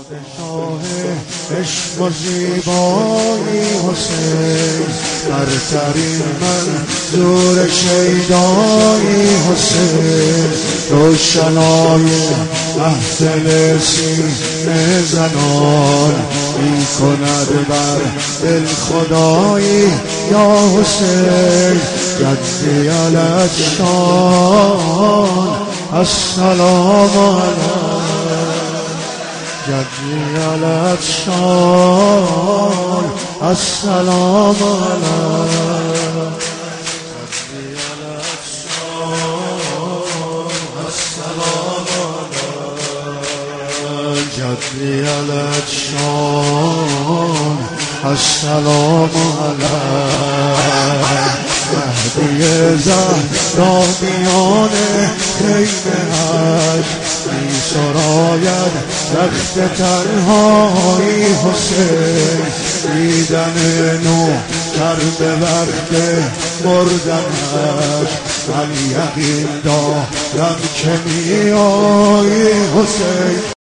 پادشاه عشق و زیبایی حسین، برترین منظور شیدایی حسین، روشنای محفل سینه زنان می کند بر دل خدایی یا حسین. جدی علیه شان السلام علیک، جدی علیه شان السلام علیک، جدی علیه شان السلام علیک، جدی علیه شان السلام علیک. مهدی زهرا میان خیمه اش می سراید رخت تنهایی حسین، دیدن نو کرد وقت مردنش، من یقین دارم که می آیی حسین.